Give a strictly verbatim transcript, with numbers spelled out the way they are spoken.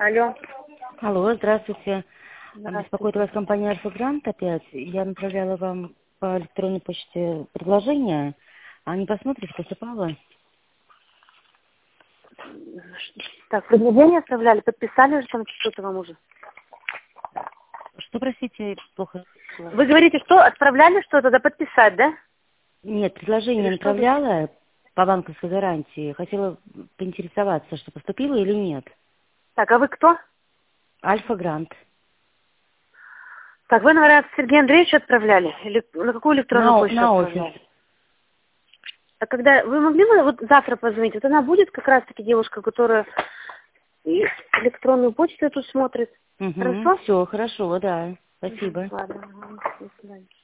Алло. Алло, здравствуйте. Беспокоит Здравствуйте. вас компания Альфа Грант опять. Я направляла вам по электронной почте предложение. А не посмотрите, посыпала? Так, предложение оставляли, подписали уже там что-то вам уже? Что, простите, плохо слышала? Вы говорите, что отправляли что-то, да подписать, да? Нет, Или предложение что вы? направляла по банковской гарантии. Хотела поинтересоваться, что поступило или нет. Так, а вы кто? Альфа Грант. Так, вы, наверное, Сергею Андреевичу отправляли? Или на какую электронную На, о- почту на офис. отправляли? А когда вы могли бы вот завтра позвонить? Вот она будет как раз-таки девушка, которая и электронную почту тут смотрит. Угу. Хорошо? Все, хорошо, да. Мгм. Спасибо. Ладно, ага, до свидания.